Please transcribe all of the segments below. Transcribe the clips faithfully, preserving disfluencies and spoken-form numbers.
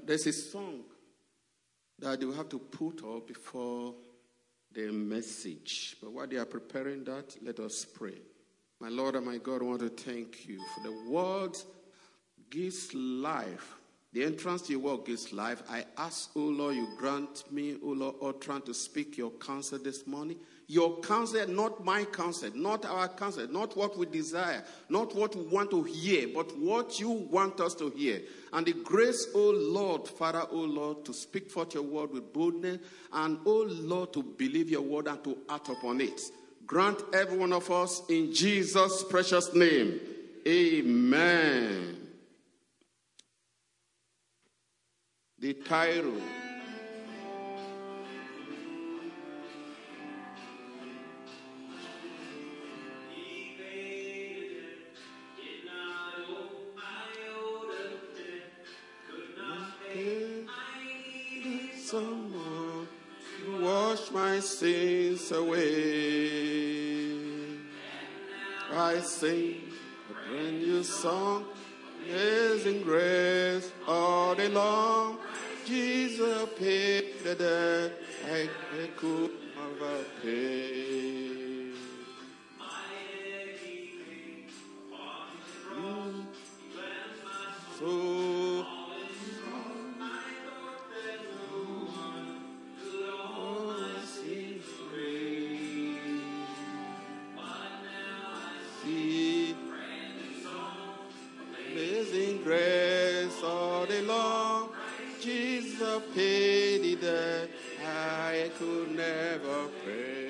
there's a song that they will have to put up before the message. But while they are preparing that, let us pray. My Lord and my God, I want to thank you for the word gives life. The entrance to your word gives life. I ask, oh Lord, you grant me, oh Lord, utterance to speak your counsel this morning. Your counsel, not my counsel, not our counsel, not what we desire, not what we want to hear, but what you want us to hear. And the grace, oh Lord, Father, oh Lord, to speak forth your word with boldness, and oh Lord, to believe your word and to act upon it. Grant every one of us in Jesus' precious name. Amen. The title. Someone to wash my sins away. I sing a brand new song, Amazing Grace, all day long. Jesus paid the debt I could never pay. Mm. So Amazing grace all day long, Jesus paid the debt I could never pay.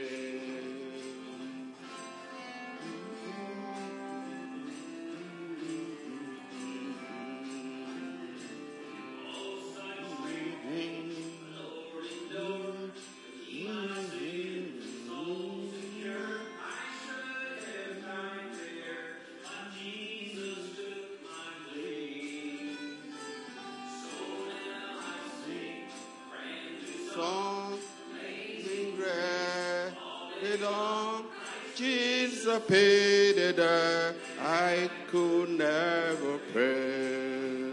Jesus paid the debt I could never pay.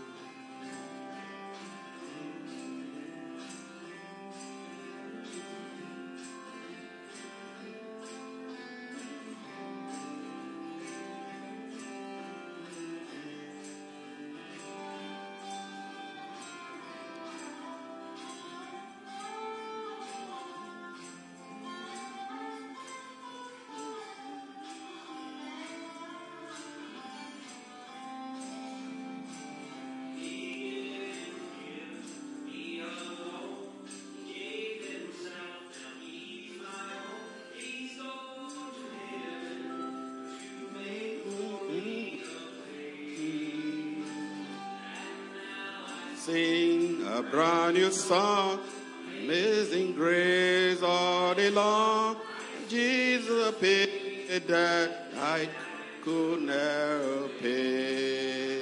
Sing a brand new song, Amazing Grace all day long. Jesus paid the debt I could never pay.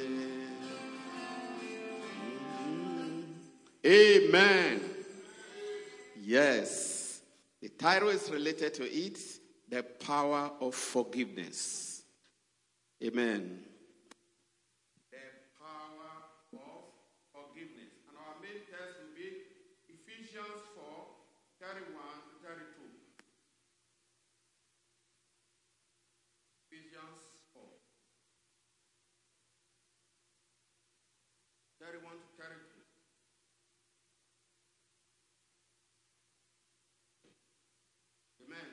Mm-hmm. Amen. Yes. The title is related to it, The Power of Forgiveness. Amen. thirty-one to thirty-two. Ephesians four. thirty-one to thirty-two. Amen.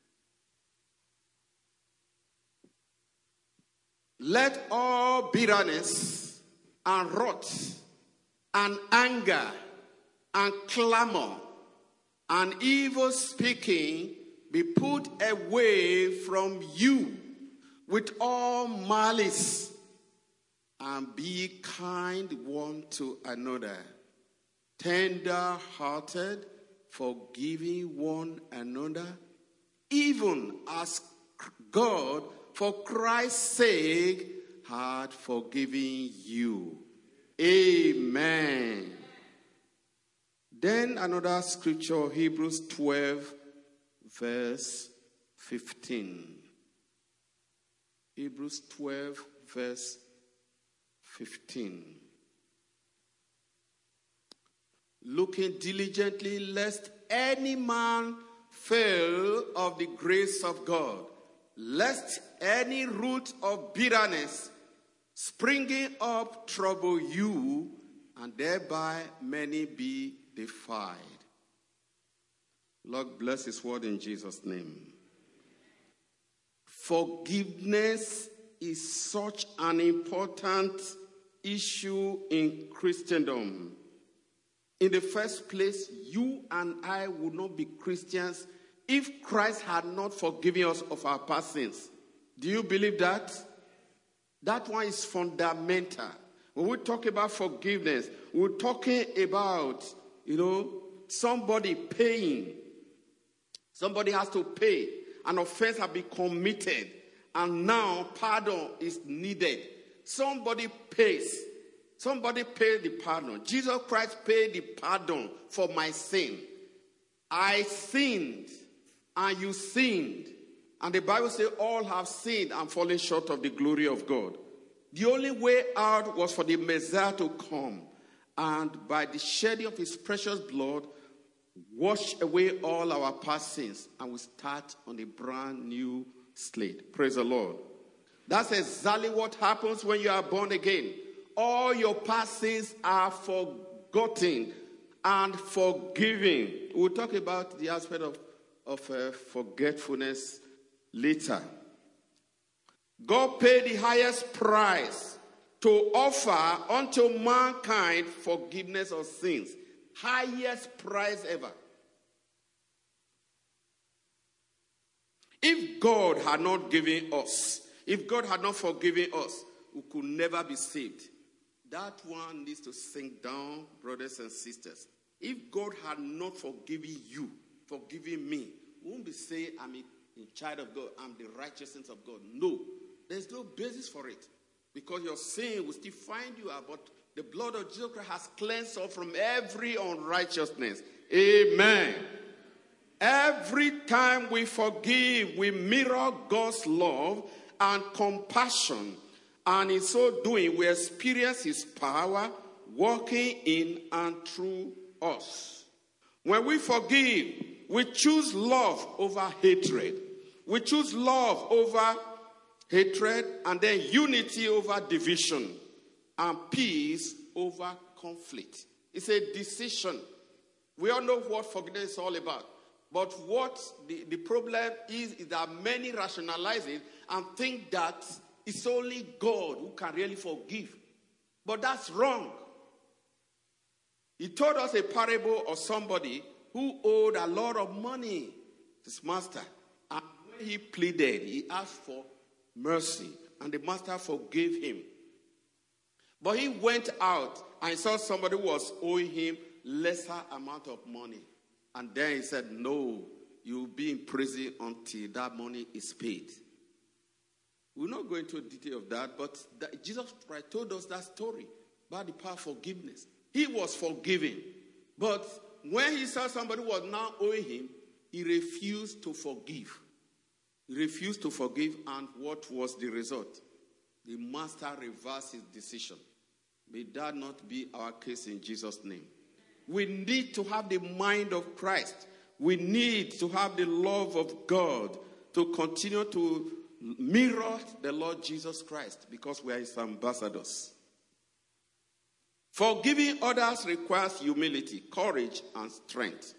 Let all bitterness and wrath and anger and clamor and evil speaking be put away from you with all malice, and be kind one to another, tender-hearted, forgiving one another, even as God, for Christ's sake, had forgiven you. Amen. Then another scripture, Hebrews twelve, verse fifteen. Hebrews twelve, verse fifteen. looking diligently lest any man fail of the grace of God, lest any root of bitterness springing up trouble you, and thereby many be defiled. Lord, bless his word in Jesus' name. Forgiveness is such an important issue in Christendom. In the first place, you and I would not be Christians if Christ had not forgiven us of our past sins. Do you believe that? That one is fundamental. When we talk about forgiveness, we're talking about, you know, somebody paying. Somebody has to pay. An offense has been committed, and now pardon is needed. Somebody pays. Somebody paid the pardon. Jesus Christ paid the pardon for my sin. I sinned, and you sinned. And the Bible says all have sinned and fallen short of the glory of God. The only way out was for the Messiah to come, and by the shedding of his precious blood, wash away all our past sins, and we start on a brand new slate. Praise the Lord. That's exactly what happens when you are born again. All your past sins are forgotten and forgiven. We'll talk about the aspect of, of uh, forgetfulness later. God paid the highest price to offer unto mankind forgiveness of sins. Highest price ever. If God had not given us, if God had not forgiven us, we could never be saved. That one needs to sink down, brothers and sisters. If God had not forgiven you, forgiven me, we won't be saying I'm a, a child of God, I'm the righteousness of God. No, there's no basis for it. Because your sin will still find you out, but the blood of Jesus Christ has cleansed us from every unrighteousness. Amen. Every time we forgive, we mirror God's love and compassion. And in so doing, we experience his power working in and through us. When we forgive, we choose love over hatred. We choose love over hatred, and then unity over division, and peace over conflict. It's a decision. We all know what forgiveness is all about. But what the, the problem is, is that many rationalize it and think that it's only God who can really forgive. But that's wrong. He told us a parable of somebody who owed a lot of money to his master. And when he pleaded, he asked for mercy, and the master forgave him. But he went out and saw somebody who was owing him lesser amount of money. And then he said, no, you'll be in prison until that money is paid. We're not going into detail of that, but that Jesus Christ told us that story about the power of forgiveness. He was forgiven. But when he saw somebody who was now owing him, he refused to forgive. He refused to forgive, and what was the result? The master reversed his decision. May that not be our case in Jesus' name. We need to have the mind of Christ. We need to have the love of God to continue to mirror the Lord Jesus Christ, because we are his ambassadors. Forgiving others requires humility, courage, and strength.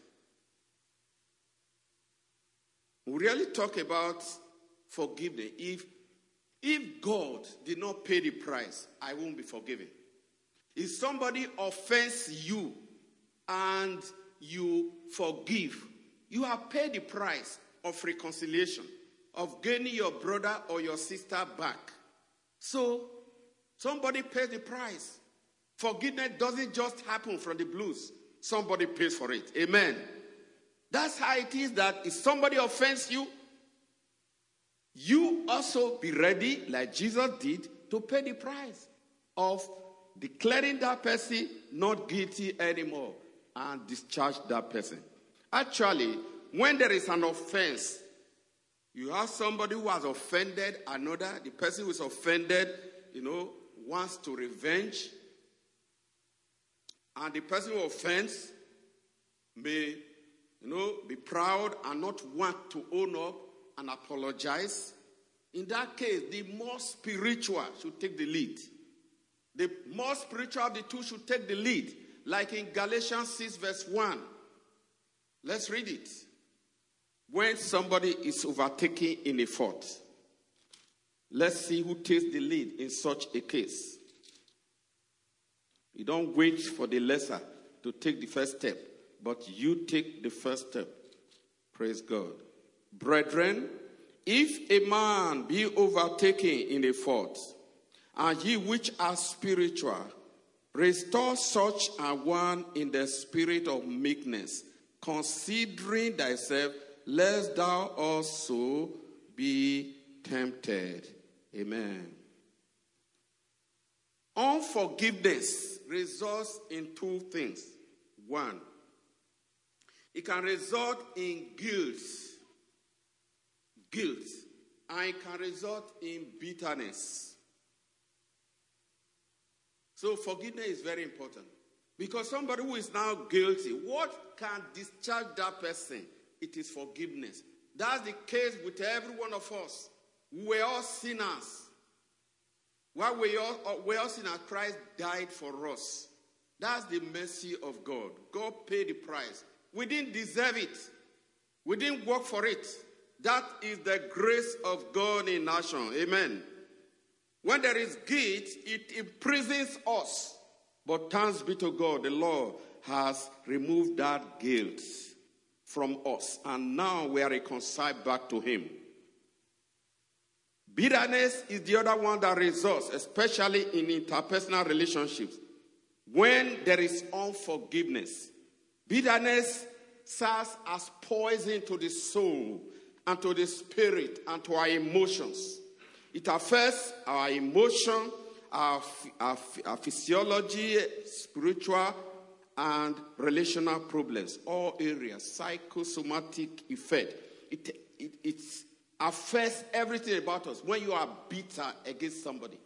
We really talk about forgiveness. If, if God did not pay the price, I won't be forgiven. If somebody offends you and you forgive, you have paid the price of reconciliation, of gaining your brother or your sister back. So, somebody pays the price. Forgiveness doesn't just happen from the blues. Somebody pays for it. Amen. That's how it is, that if somebody offends you, you also be ready, like Jesus did, to pay the price of declaring that person not guilty anymore and discharge that person. Actually, when there is an offense, you have somebody who has offended another. The person who is offended, you know, wants to revenge. And the person who offends may, you know, be proud and not want to own up and apologize. In that case, the more spiritual should take the lead. The more spiritual of the two should take the lead. Like in Galatians six verse one. Let's read it. When somebody is overtaken in a fault, let's see who takes the lead in such a case. You don't wait for the lesser to take the first step, but you take the first step. Praise God. Brethren, if a man be overtaken in a fault, and ye which are spiritual, restore such a one in the spirit of meekness, considering thyself, lest thou also be tempted. Amen. Unforgiveness results in two things. One, it can result in guilt. Guilt. And it can result in bitterness. So forgiveness is very important. Because somebody who is now guilty, what can discharge that person? It is forgiveness. That's the case with every one of us. We're all sinners. While we all, we're all sinners, Christ died for us. That's the mercy of God. God paid the price. We didn't deserve it. We didn't work for it. That is the grace of God in action. Amen. When there is guilt, it imprisons us. But thanks be to God, the Lord has removed that guilt from us. And now we are reconciled back to him. Bitterness is the other one that results, especially in interpersonal relationships. When there is unforgiveness, bitterness serves as poison to the soul and to the spirit and to our emotions. It affects our emotion, our, our, our physiology, spiritual and relational problems, all areas, psychosomatic effect. It, it, it's affects everything about us. When you are bitter against somebody,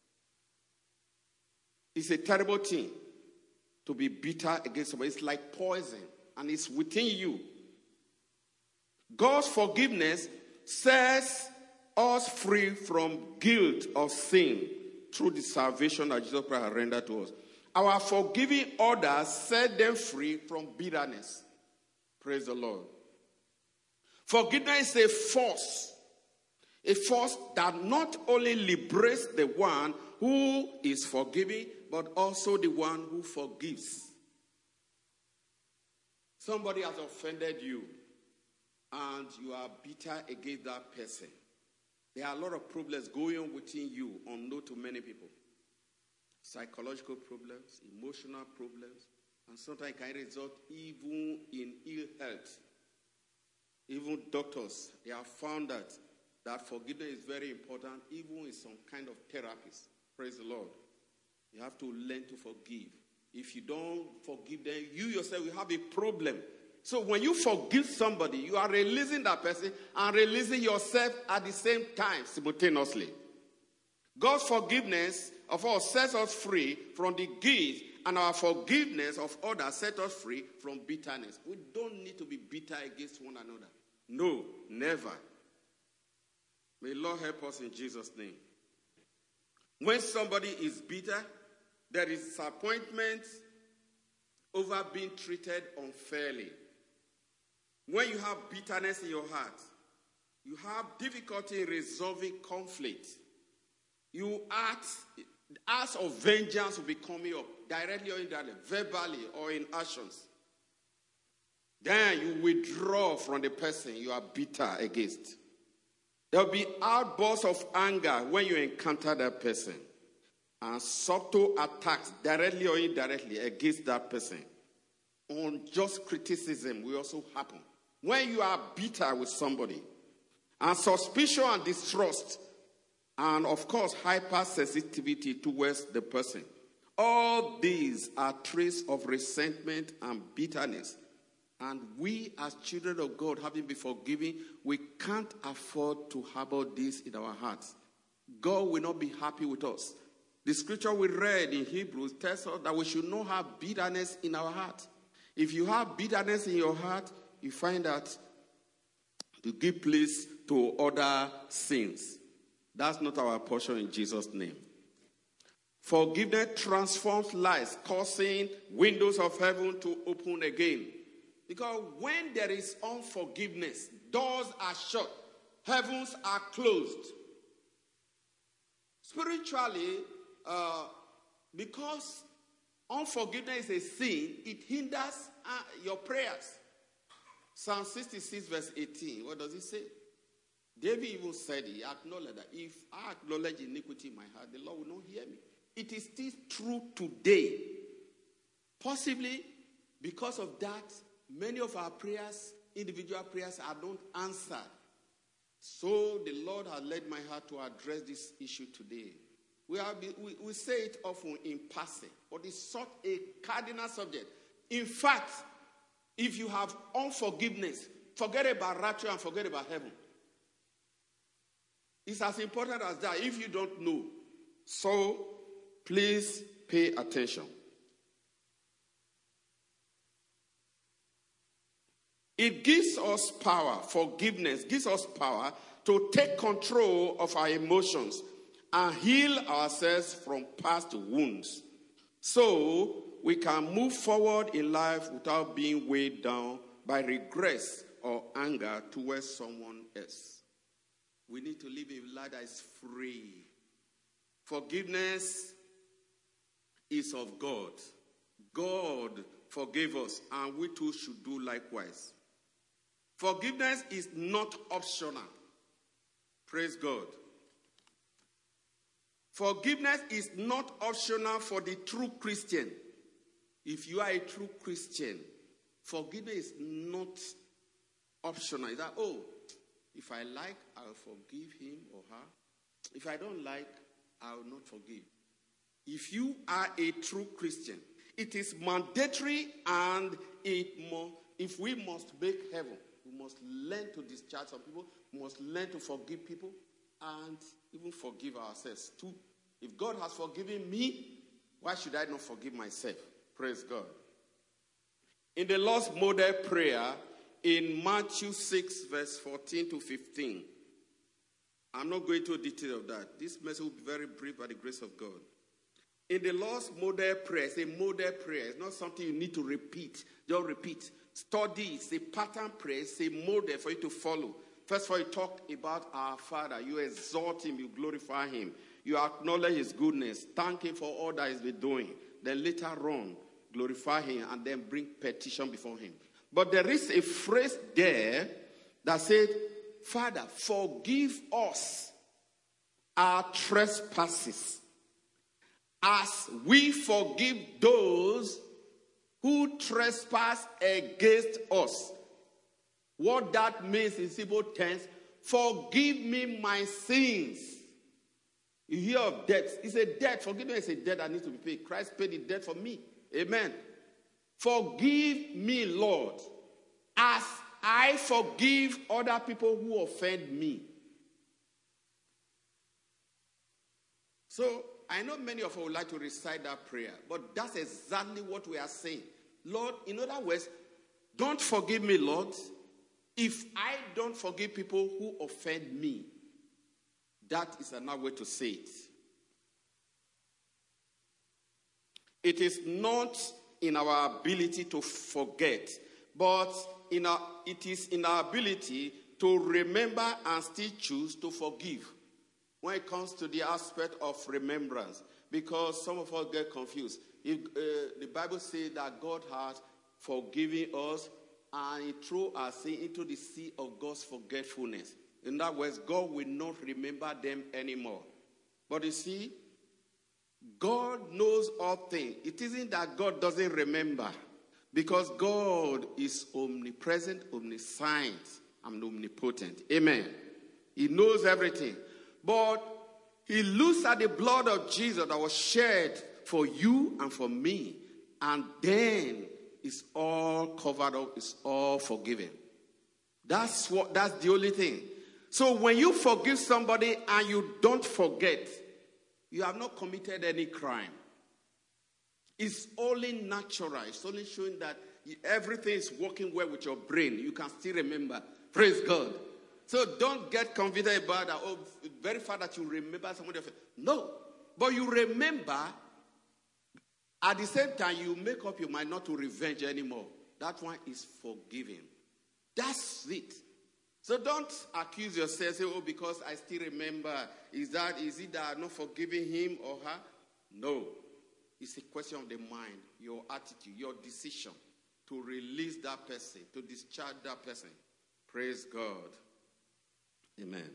it's a terrible thing to be bitter against somebody. It's like poison, and it's within you. God's forgiveness sets us free from guilt of sin through the salvation that Jesus Christ has rendered to us. Our forgiving orders set them free from bitterness. Praise the Lord. Forgiveness is a force. A force that not only liberates the one who is forgiving, but also the one who forgives. Somebody has offended you, and you are bitter against that person. There are a lot of problems going on within you, unknown to many people. Psychological problems, emotional problems, and sometimes it can result even in ill health. Even doctors, they have found that, that forgiveness is very important, even in some kind of therapies. Praise the Lord. You have to learn to forgive. If you don't forgive them, you yourself will have a problem. So when you forgive somebody, you are releasing that person and releasing yourself at the same time, simultaneously. God's forgiveness of us sets us free from the guilt, and our forgiveness of others sets us free from bitterness. We don't need to be bitter against one another. No, never. May Lord help us in Jesus' name. When somebody is bitter, there is disappointment over being treated unfairly. When you have bitterness in your heart, you have difficulty in resolving conflict. You act, acts of vengeance will be coming up, directly or indirectly, verbally or in actions. Then you withdraw from the person you are bitter against. There will be outbursts of anger when you encounter that person, and subtle attacks, directly or indirectly, against that person. Unjust criticism will also happen when you are bitter with somebody. And suspicion and distrust, and of course hypersensitivity towards the person. All these are traits of resentment and bitterness. And we as children of God, having been forgiven, we can't afford to harbor this in our hearts. God will not be happy with us. The scripture we read in Hebrews tells us that we should not have bitterness in our heart. If you have bitterness in your heart, you find that you give place to other sins. That's not our portion in Jesus' name. Forgiveness transforms lives, causing windows of heaven to open again. Because when there is unforgiveness, doors are shut, heavens are closed. Spiritually, uh, because unforgiveness is a sin, it hinders uh, your prayers. Psalm sixty-six verse eighteen, what does it say? David even said, he acknowledged that if I acknowledge iniquity in my heart, the Lord will not hear me. It is still true today. Possibly because of that, many of our prayers, individual prayers, are not answered. So the Lord has led my heart to address this issue today. We, are, we, we say it often in passing, but it's such a cardinal subject. In fact, if you have unforgiveness, forget about rapture and forget about heaven. It's as important as that if you don't know. So, please pay attention. It gives us power, forgiveness gives us power to take control of our emotions and heal ourselves from past wounds. So, we can move forward in life without being weighed down by regrets or anger towards someone else. We need to live a life that is free. Forgiveness is of God. God forgave us, and we too should do likewise. Forgiveness is not optional. Praise God. Forgiveness is not optional for the true Christian. If you are a true Christian, forgiveness is not optional. It's that, oh, if I like, I'll forgive him or her. If I don't like, I will not forgive. If you are a true Christian, it is mandatory, and it mo- if we must make heaven, we must learn to discharge some people, we must learn to forgive people, and even forgive ourselves too. If God has forgiven me, why should I not forgive myself? Praise God. In the Lord's model prayer, in Matthew six, verse fourteen to fifteen, I'm not going into detail of that. This message will be very brief by the grace of God. In the Lord's model prayer, it's a model prayer. It's not something you need to repeat. Just repeat. Study. It's a pattern prayer. It's a model for you to follow. First of all, you talk about our Father. You exalt him. You glorify him. You acknowledge his goodness. Thank him for all that he's been doing. Then later on, glorify him and then bring petition before him. But there is a phrase there that said, Father, forgive us our trespasses as we forgive those who trespass against us. What that means in simple terms, forgive me my sins. You hear of debt. It's a debt. Forgiveness is a debt that needs to be paid. Christ paid the debt for me. Amen. Forgive me, Lord, as I forgive other people who offend me. So, I know many of us would like to recite that prayer, but that's exactly what we are saying. Lord, in other words, don't forgive me, Lord, if I don't forgive people who offend me. That is another way to say it. It is not in our ability to forget, but in our, it is in our ability to remember and still choose to forgive when it comes to the aspect of remembrance. Because some of us get confused. If, uh, the Bible says that God has forgiven us and he threw our sin into the sea of God's forgetfulness. In other words, God will not remember them anymore. But you see, God knows all things. It isn't that God doesn't remember, because God is omnipresent, omniscient, and omnipotent. Amen. He knows everything. But he looks at the blood of Jesus that was shed for you and for me, and then it's all covered up, it's all forgiven. That's what. That's the only thing. So when you forgive somebody and you don't forget, you have not committed any crime. It's only natural. It's only showing that everything is working well with your brain. You can still remember. Praise God. So don't get convicted about that. Oh, very far that you remember somebody. No. But you remember, at the same time, you make up your mind not to revenge anymore. That one is forgiving. That's it. So don't accuse yourself, say, oh, because I still remember. Is that, is it that I'm not forgiving him or her? No. It's a question of the mind, your attitude, your decision to release that person, to discharge that person. Praise God. Amen.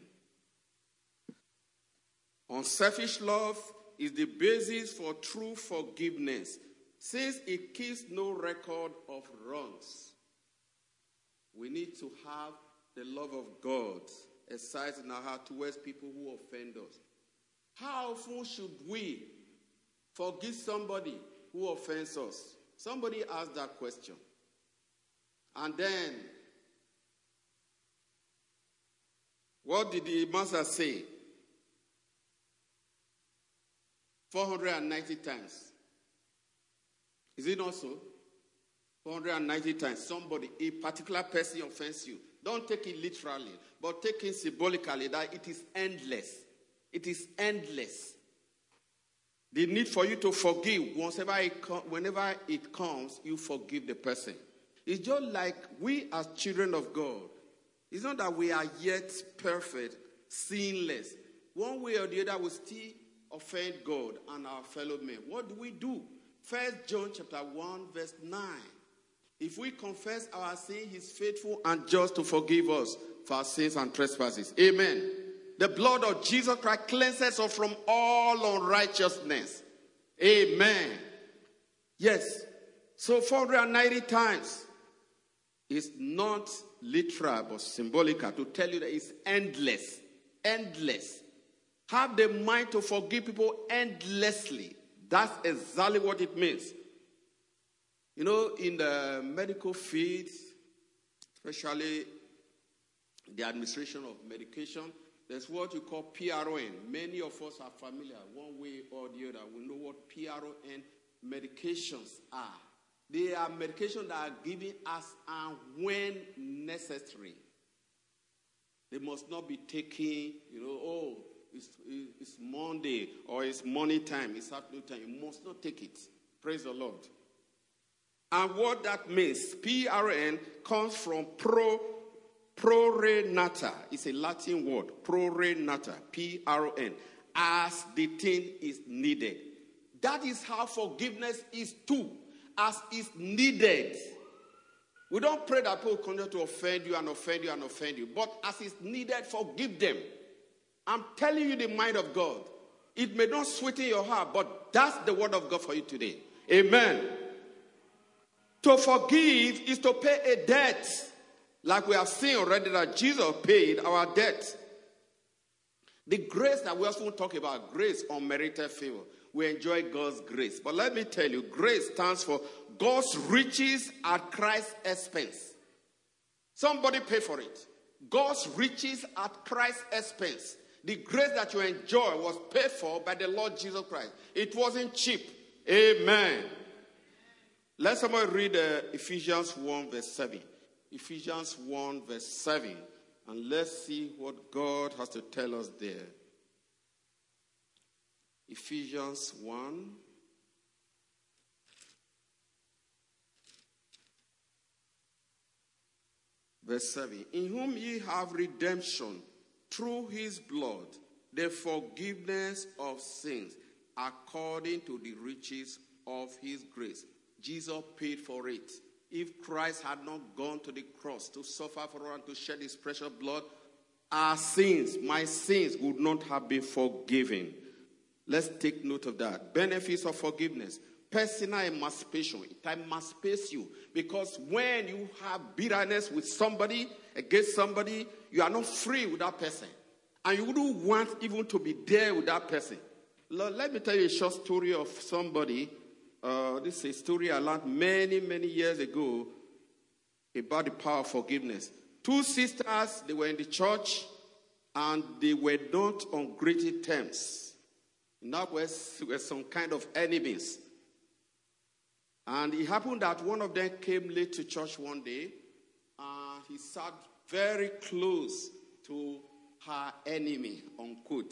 Unselfish love is the basis for true forgiveness, since it keeps no record of wrongs. We need to have the love of God exercised in our heart towards people who offend us. How often should we forgive somebody who offends us? Somebody asked that question. And then, what did the master say? four hundred ninety times. Is it not so? four hundred ninety times. Somebody, a particular person offends you. Don't take it literally, but take it symbolically that it is endless. It is endless. The need for you to forgive, whenever it, com- whenever it comes, you forgive the person. It's just like we as children of God. It's not that we are yet perfect, sinless. One way or the other, we still offend God and our fellow men. What do we do? First John chapter one, verse nine. If we confess our sin, he's faithful and just to forgive us for our sins and trespasses. Amen. The blood of Jesus Christ cleanses us from all unrighteousness. Amen. Yes. So four hundred ninety times is not literal but symbolical to tell you that it's endless. Endless. Have the mind to forgive people endlessly. That's exactly what it means. You know, in the medical field, especially the administration of medication, there's what you call P R O N. Many of us are familiar, one way or the other. We know what P R O N medications are. They are medications that are given as and when necessary. They must not be taken, you know, oh, it's, it's Monday or it's morning time, it's afternoon time. You must not take it. Praise the Lord. And what that means, P R O N comes from pro, pro re nata. It's a Latin word, pro re nata, P R O N, as the thing is needed. That is how forgiveness is too, as is needed. We don't pray that people continue to offend you and offend you and offend you, but as is needed, forgive them. I'm telling you the mind of God. It may not sweeten your heart, but that's the word of God for you today. Amen. To forgive is to pay a debt. Like we have seen already that Jesus paid our debt. The grace that we often talk about, grace, unmerited favor. We enjoy God's grace. But let me tell you, grace stands for God's riches at Christ's expense. Somebody pay for it. God's riches at Christ's expense. The grace that you enjoy was paid for by the Lord Jesus Christ. It wasn't cheap. Amen. Let somebody read uh, Ephesians one verse seven. Ephesians one verse seven. And let's see what God has to tell us there. Ephesians one. Verse seven. In whom ye have redemption through his blood, the forgiveness of sins, according to the riches of his grace. Jesus paid for it. If Christ had not gone to the cross to suffer for us and to shed his precious blood, our sins, my sins, would not have been forgiven. Let's take note of that. Benefits of forgiveness. Personal emancipation. It emancipates you. Because when you have bitterness with somebody, against somebody, you are not free with that person. And you wouldn't want even to be there with that person. Let me tell you a short story of somebody. Uh, this is a story I learned many, many years ago about the power of forgiveness. Two sisters, they were in the church, and they were not on great terms. In other words, there were some kind of enemies. And it happened that one of them came late to church one day. And he sat very close to her enemy, unquote.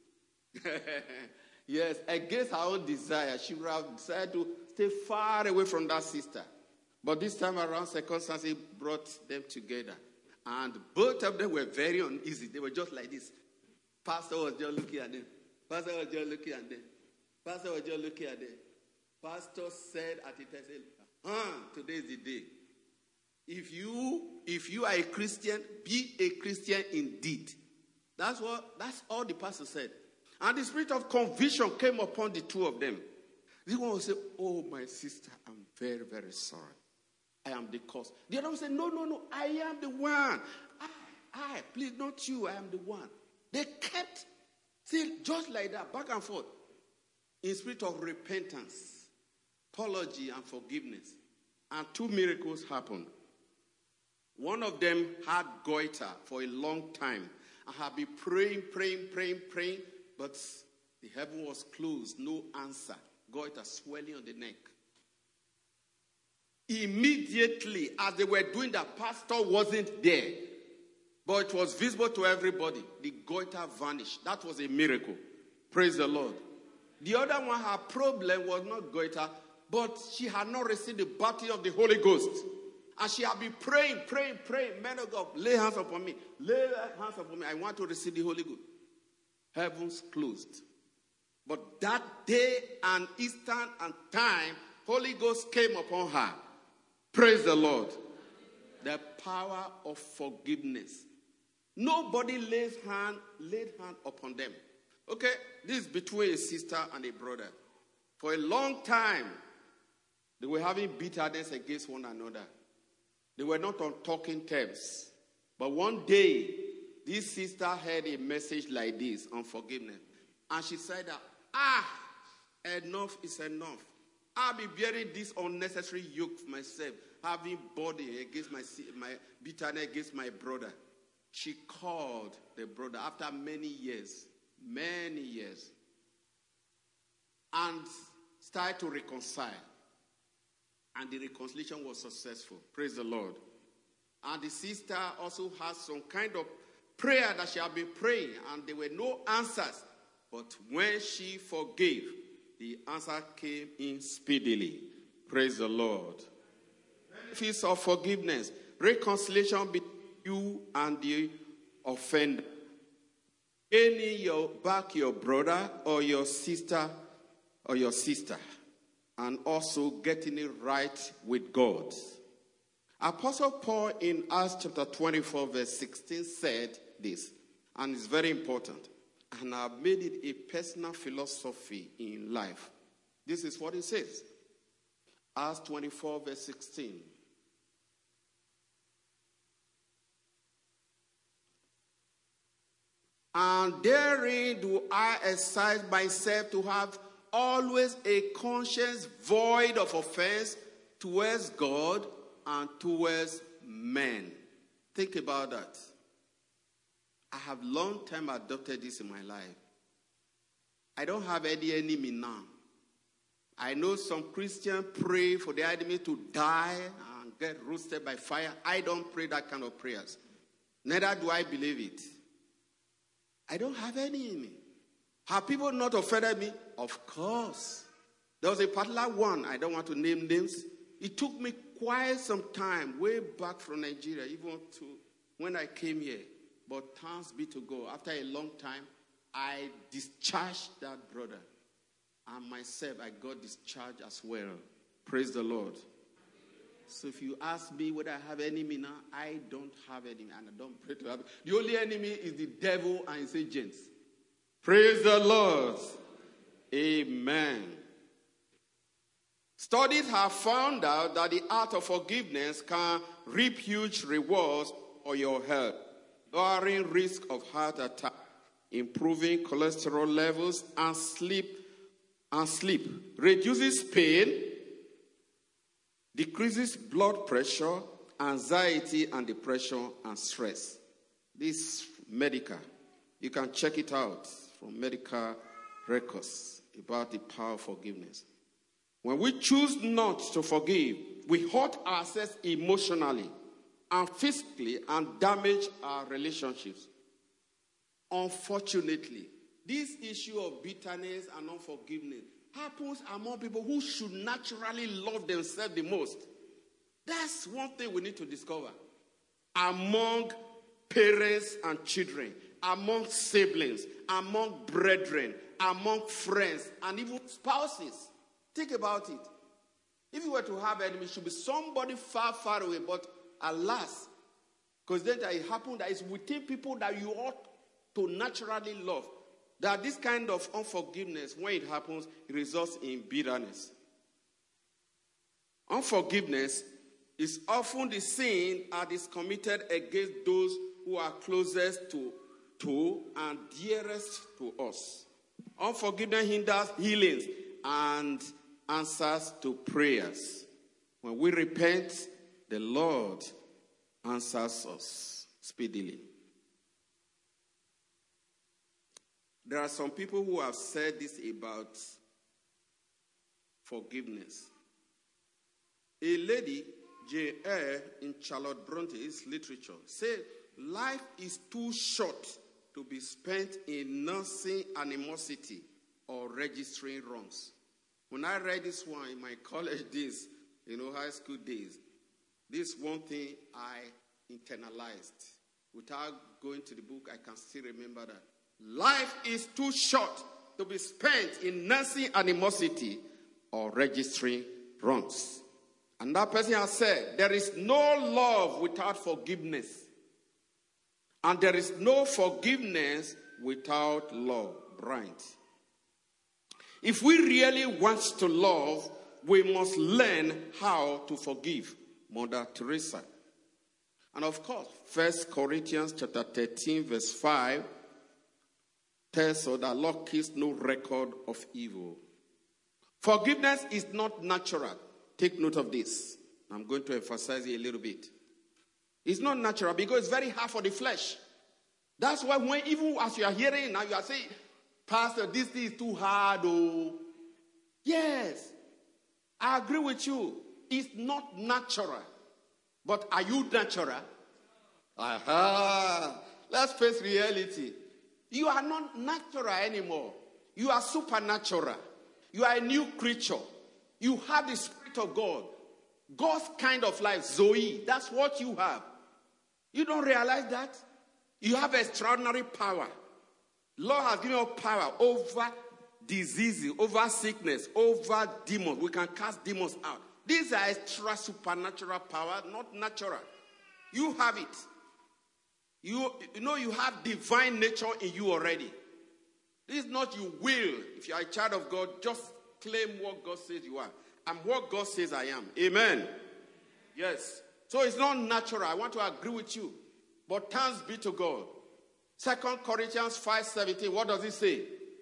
Yes, against her own desire. She would have decided to stay far away from that sister. But this time around, circumstances brought them together. And both of them were very uneasy. They were just like this. Pastor was just looking at them. Pastor was just looking at them. Pastor was just looking at them. Pastor said at the time, huh, today is the day. If you, if you are a Christian, be a Christian indeed. That's what, that's all the pastor said. And the spirit of conviction came upon the two of them. This one will say, oh, my sister, I'm very, very sorry. I am the cause. The other one said, no, no, no, I am the one. I, I, please, not you, I am the one. They kept, see, just like that, back and forth, in spirit of repentance, apology, and forgiveness. And two miracles happened. One of them had goiter for a long time. I had been praying, praying, praying, praying, but the heaven was closed, no answer. Goiter swelling on the neck. Immediately, as they were doing that, pastor wasn't there. But it was visible to everybody. The goiter vanished. That was a miracle. Praise the Lord. The other one, her problem was not goiter, but she had not received the baptism of the Holy Ghost. And she had been praying, praying, praying. Man of God, lay hands upon me. Lay hands upon me. I want to receive the Holy Ghost. Heavens closed. But that day and instant and time, Holy Ghost came upon her. Praise the Lord. The power of forgiveness. Nobody lays hand, laid hand upon them. Okay, this is between a sister and a brother. For a long time, they were having bitterness against one another. They were not on talking terms. But one day, this sister heard a message like this on forgiveness. And she said that, ah, enough is enough. I'll be bearing this unnecessary yoke for myself, having body against my, my bitterness against my brother. She called the brother after many years, many years, and started to reconcile. And the reconciliation was successful. Praise the Lord. And the sister also had some kind of prayer that she had been praying, and there were no answers. But when she forgave, the answer came in speedily. Praise the Lord. Benefits of forgiveness. Reconciliation between you and the offender. Gaining your back your brother or your sister or your sister. And also getting it right with God. Apostle Paul in Acts chapter twenty-four verse sixteen said this. And it's very important. And I've made it a personal philosophy in life. This is what it says. Acts twenty-four verse sixteen. And therein do I exercise myself to have always a conscience void of offense towards God and towards men. Think about that. I have long time adopted this in my life. I don't have any enemy now. I know some Christians pray for the enemy to die and get roasted by fire. I don't pray that kind of prayers. Neither do I believe it. I don't have any enemy. Have people not offended me? Of course. There was a particular one, I don't want to name names. It took me quite some time, way back from Nigeria, even to when I came here. But thanks be to God, after a long time, I discharged that brother. And myself, I got discharged as well. Praise the Lord. So if you ask me whether I have enemy now, I don't have enemy, and I don't pray to have it. The only enemy is the devil and his agents. Praise the Lord. Amen. Studies have found out that the art of forgiveness can reap huge rewards for your health, lowering risk of heart attack, improving cholesterol levels, and sleep, and sleep, reduces pain, decreases blood pressure, anxiety and depression, and stress. This is medical. You can check it out from medical records about the power of forgiveness. When we choose not to forgive, we hurt ourselves emotionally and physically and damage our relationships. Unfortunately, this issue of bitterness and unforgiveness happens among people who should naturally love themselves the most. That's one thing we need to discover. Among parents and children, among siblings, among brethren, among friends, and even spouses. Think about it. If you were to have enemies, it should be somebody far, far away. But alas, because then it happened that it's within people that you ought to naturally love. That this kind of unforgiveness, when it happens, it results in bitterness. Unforgiveness is often the sin that is committed against those who are closest to, to and dearest to us. Unforgiveness hinders healings and answers to prayers. When we repent, the Lord answers us speedily. There are some people who have said this about forgiveness. A lady, J Eyre, in Charlotte Bronte's literature, said, life is too short to be spent in nursing animosity or registering wrongs. When I read this one in my college days, you know, high school days, this one thing I internalized. Without going to the book, I can still remember that. Life is too short to be spent in nursing animosity or registering wrongs. And that person has said, there is no love without forgiveness. And there is no forgiveness without love. Right. If we really want to love, we must learn how to forgive. Mother Teresa. And of course, First Corinthians chapter thirteen, verse five, tells us that Lord keeps no record of evil. Forgiveness is not natural. Take note of this. I'm going to emphasize it a little bit. It's not natural because it's very hard for the flesh. That's why when even as you are hearing it now, you are saying, Pastor, this thing is too hard. Oh, yes, I agree with you. It's not natural. But are you natural? Aha. Let's face reality. You are not natural anymore. You are supernatural. You are a new creature. You have the Spirit of God. God's kind of life, Zoe. That's what you have. You don't realize that? You have extraordinary power. Lord has given you power over diseases, over sickness, over demons. We can cast demons out. These are extra supernatural power, not natural. You have it. You, you know you have divine nature in you already. This is not you will. If you are a child of God, just claim what God says you are. I'm what God says I am. Amen. Yes. So it's not natural. I want to agree with you. But thanks be to God. Second Corinthians five seventeen, what does it say?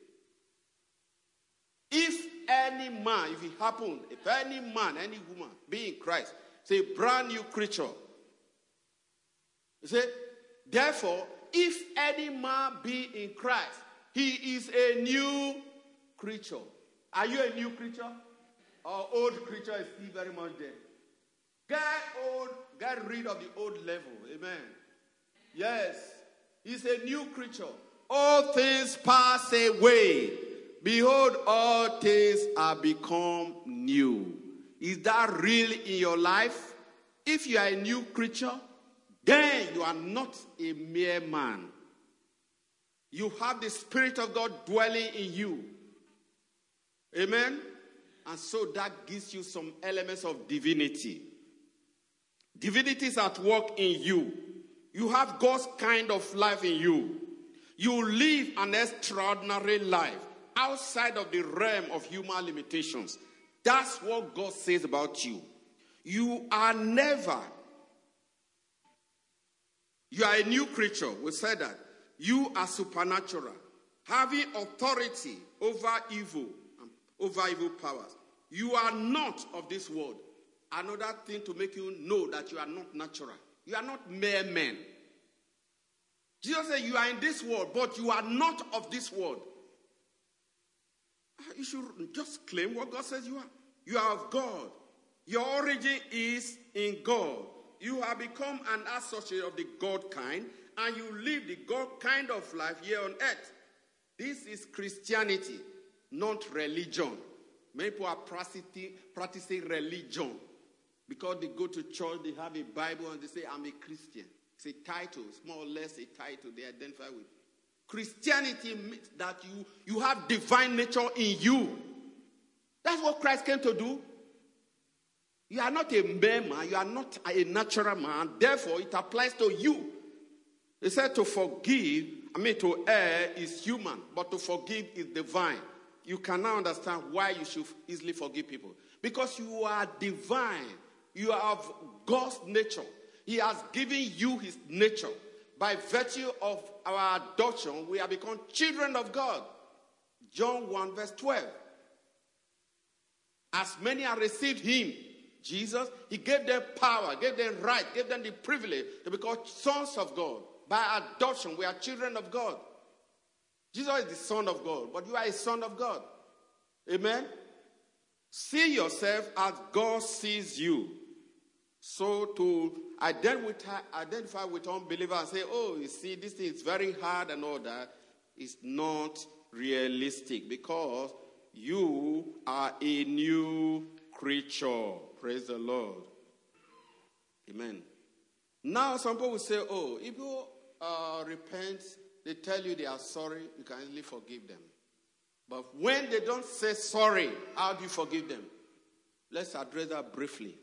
If any man, if it happened, if any man, any woman be in Christ, it's a brand new creature. You say, therefore, if any man be in Christ, he is a new creature. Are you a new creature? Or old creature is still very much there? Get old, get rid of the old level. Amen. Yes. He's a new creature. All things pass away. Behold, all things are become new. Is that real in your life? If you are a new creature, then you are not a mere man. You have the Spirit of God dwelling in you. Amen? And so that gives you some elements of divinity. Divinity is at work in you. You have God's kind of life in you. You live an extraordinary life outside of the realm of human limitations. That's what God says about you. You are never. You are a new creature. We said that. You are supernatural, having authority over evil, over evil powers. You are not of this world. Another thing to make you know that you are not natural. You are not mere men. Jesus said you are in this world, but you are not of this world. You should just claim what God says you are. You are of God. Your origin is in God. You have become an associate of the God kind, and you live the God kind of life here on earth. This is Christianity, not religion. Many people are practicing, practicing religion because they go to church, they have a Bible, and they say, I'm a Christian. It's a title, it's more or less a title they identify with. Christianity means that you, you have divine nature in you. That's what Christ came to do. You are not a mere man. You are not a natural man. Therefore, it applies to you. He said to forgive, I mean to err is human, but to forgive is divine. You can now understand why you should easily forgive people. Because you are divine. You have God's nature. He has given you his nature. By virtue of our adoption, we have become children of God. John one verse twelve. As many have received him, Jesus, he gave them power, gave them right, gave them the privilege to become sons of God. By adoption, we are children of God. Jesus is the Son of God, but you are a son of God. Amen? See yourself as God sees you. So to identify, identify with unbelievers and say, oh, you see, this thing is very hard and all that, is not realistic because you are a new creature. Praise the Lord. Amen. Now some people will say, oh, if you uh, repent, they tell you they are sorry, you can easily forgive them. But when they don't say sorry, how do you forgive them? Let's address that briefly.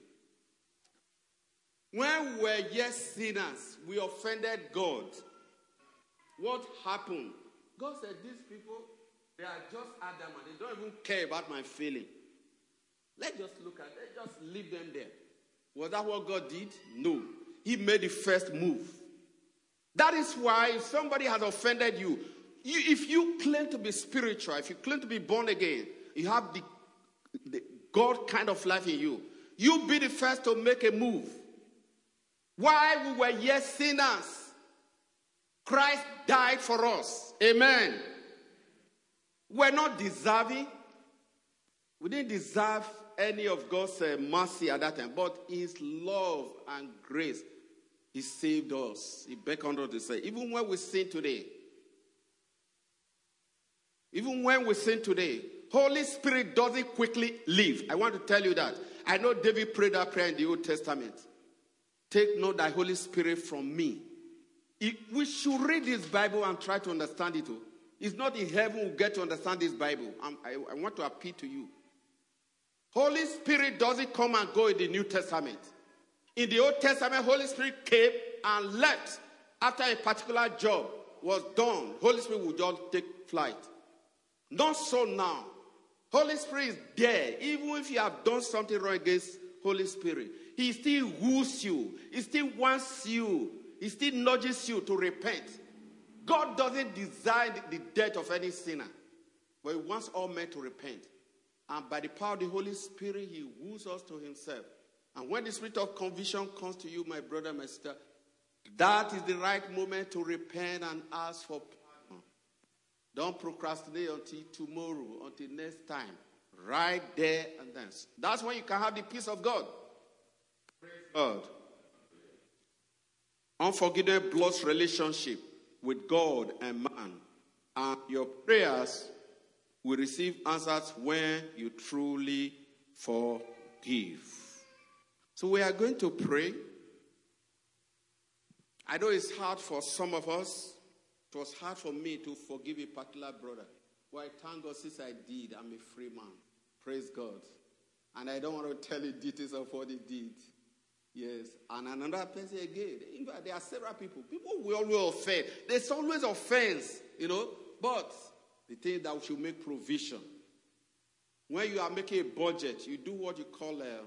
When we were yet sinners, we offended God. What happened? God said, these people, they are just Adam and they don't even care about my feeling. Let's just look at it. Let's just leave them there. Was that what God did? No. He made the first move. That is why if somebody has offended you, you if you claim to be spiritual, if you claim to be born again, you have the, the God kind of life in you, you be the first to make a move. While we were yet sinners, Christ died for us. Amen. We're not deserving. We didn't deserve any of God's uh, mercy at that time. But his love and grace, he saved us. He beckoned us to say, even when we sin today, even when we sin today, Holy Spirit doesn't quickly leave. I want to tell you that. I know David prayed that prayer in the Old Testament. Take not thy Holy Spirit from me. It, we should read this Bible and try to understand it. Too. It's not in heaven we get to understand this Bible. I, I want to appeal to you. Holy Spirit doesn't come and go in the New Testament. In the Old Testament, Holy Spirit came and left after a particular job was done. Holy Spirit would just take flight. Not so now. Holy Spirit is there. Even if you have done something wrong against Holy Spirit, he still woos you. He still wants you. He still nudges you to repent. God doesn't desire the death of any sinner, but he wants all men to repent. And by the power of the Holy Spirit, he woos us to himself. And when the spirit of conviction comes to you, my brother, my sister, that is the right moment to repent and ask for pardon. Don't procrastinate until tomorrow, until next time. Right there and then. That's when you can have the peace of God. Praise God. Unforgiven bloods relationship with God and man. And your prayers will receive answers when you truly forgive. So we are going to pray. I know it's hard for some of us. It was hard for me to forgive a particular brother. Well, I thank God since I did, I'm a free man. Praise God. And I don't want to tell you details of what he did. Yes. And another person again. In fact, there are several people. People will always offend. There's always offense, you know. But the thing that we should make provision. When you are making a budget, you do what you call um,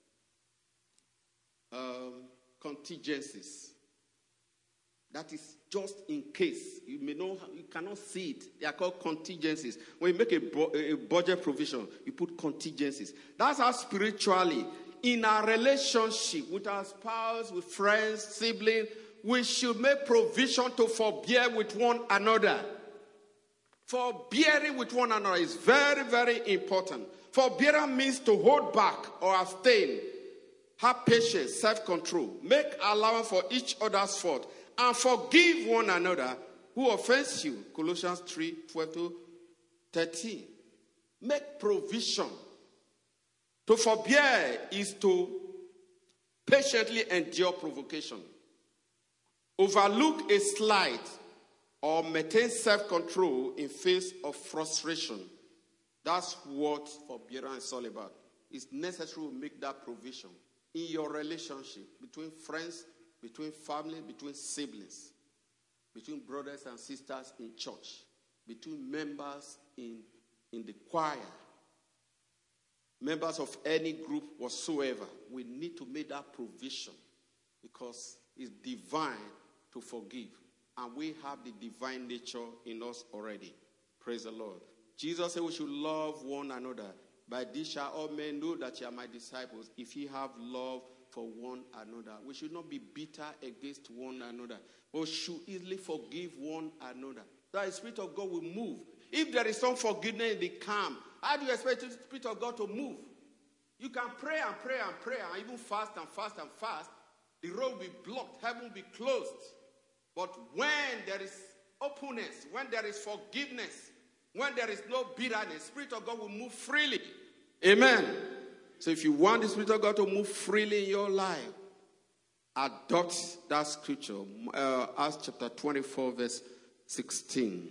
um, contingencies. That is just in case. You may not, you cannot see it. They are called contingencies. When you make a, bu- a budget provision, you put contingencies. That's how spiritually, in our relationship with our spouse, with friends, siblings, we should make provision to forbear with one another. Forbearing with one another is very, very important. Forbearance means to hold back or abstain. Have patience, self-control. Make allowance for each other's fault. And forgive one another who offends you. Colossians three, twelve to thirteen. Make provision. To forbear is to patiently endure provocation. Overlook a slight or maintain self-control in face of frustration. That's what forbearance is all about. It's necessary to make that provision in your relationship between friends, between family, between siblings, between brothers and sisters in church, between members in, in the choir, members of any group whatsoever. We need to make that provision because it's divine to forgive. And we have the divine nature in us already. Praise the Lord. Jesus said we should love one another. By this shall all men know that ye are my disciples, if ye have love for one another. We should not be bitter against one another, but should easily forgive one another. That the Spirit of God will move. If there is some forgiveness in the camp, how do you expect the Spirit of God to move? You can pray and pray and pray and even fast and fast and fast. The road will be blocked. Heaven will be closed. But when there is openness, when there is forgiveness, when there is no bitterness, the Spirit of God will move freely. Amen. So if you want the Spirit of God to move freely in your life, adopt that scripture. Uh, Acts chapter twenty-four, verse sixteen.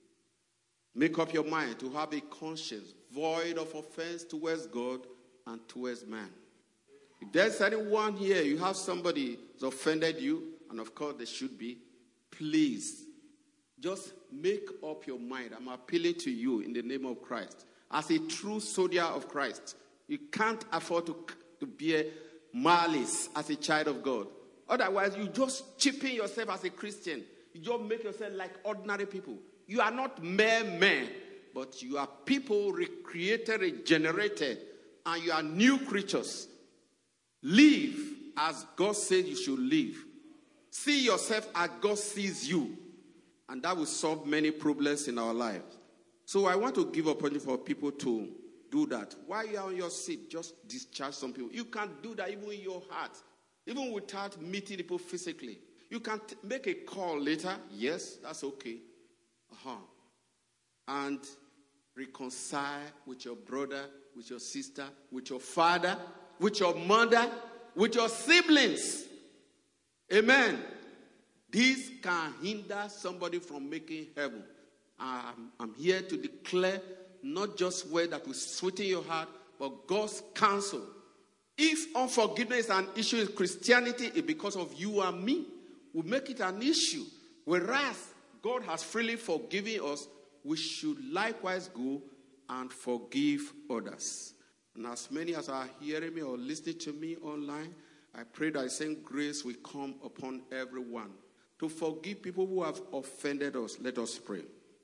Make up your mind to have a conscience void of offense towards God and towards man. If there's anyone here, you have somebody who's offended you, and of course there should be, please, just make up your mind. I'm appealing to you in the name of Christ. As a true soldier of Christ, you can't afford to, to bear malice as a child of God. Otherwise, you just cheapen yourself as a Christian. You just make yourself like ordinary people. You are not mere men, but you are people recreated, regenerated, and you are new creatures. Live as God said you should live. See yourself as God sees you. And that will solve many problems in our lives. So I want to give opportunity for people to do that. While you are on your seat, just discharge some people. You can do that even in your heart, even without meeting people physically. You can t- make a call later. Yes, that's okay. Uh-huh. And reconcile with your brother, with your sister, with your father, with your mother, with your siblings. Amen. This can hinder somebody from making heaven. I'm, I'm here to declare not just word that will sweeten your heart, but God's counsel. If unforgiveness is an issue in Christianity, it's because of you and me. We make it an issue. Whereas God has freely forgiven us, we should likewise go and forgive others. And as many as are hearing me or listening to me online, I pray that the same grace will come upon everyone to forgive people who have offended us. Let us pray.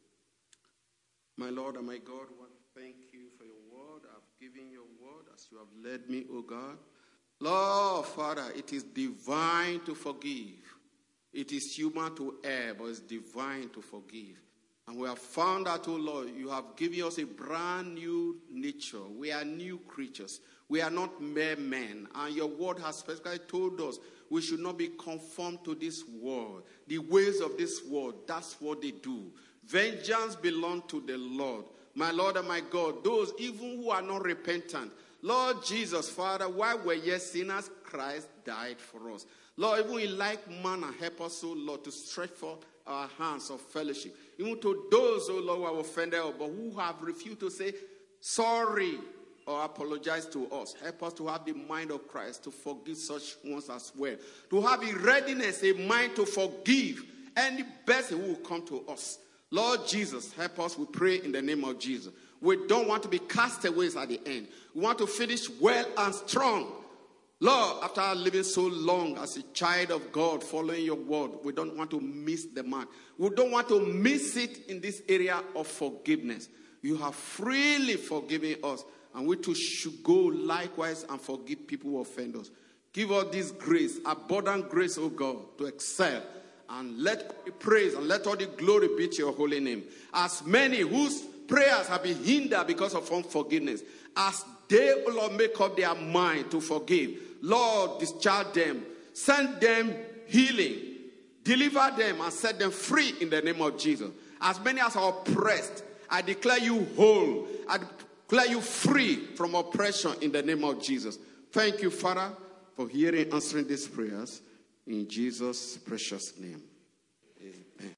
My Lord and my God, I want to thank you for your word. I've given your word as you have led me, O God. Lord, Father, it is divine to forgive. It is human to err, but it's divine to forgive. And we have found out, O Lord, you have given us a brand new nature. We are new creatures. We are not mere men. And your word has specifically told us we should not be conformed to this world. The ways of this world, that's what they do. Vengeance belongs to the Lord. My Lord and my God, those even who are not repentant. Lord Jesus, Father, while we're yet sinners, Christ died for us. Lord, even in like manner, help us, O Lord, to stretch forth our hands of fellowship. Even to those, O Lord, who have offended us, but who have refused to say sorry or apologize to us. Help us to have the mind of Christ, to forgive such ones as well. To have a readiness, a mind to forgive any person who will come to us. Lord Jesus, help us, we pray in the name of Jesus. We don't want to be castaways at the end. We want to finish well and strong. Lord, after living so long as a child of God, following your word, we don't want to miss the mark. We don't want to miss it in this area of forgiveness. You have freely forgiven us, and we too should go likewise and forgive people who offend us. Give us this grace, abundant grace, O God, to excel. And let all the praise and let all the glory be to your holy name. As many whose prayers have been hindered because of unforgiveness, As they, oh Lord, make up their mind to forgive, Lord, discharge them. Send them healing. Deliver them and set them free in the name of Jesus. As many as are oppressed, I declare you whole. I declare you free from oppression in the name of Jesus. Thank you, Father, for hearing and answering these prayers. In Jesus' precious name.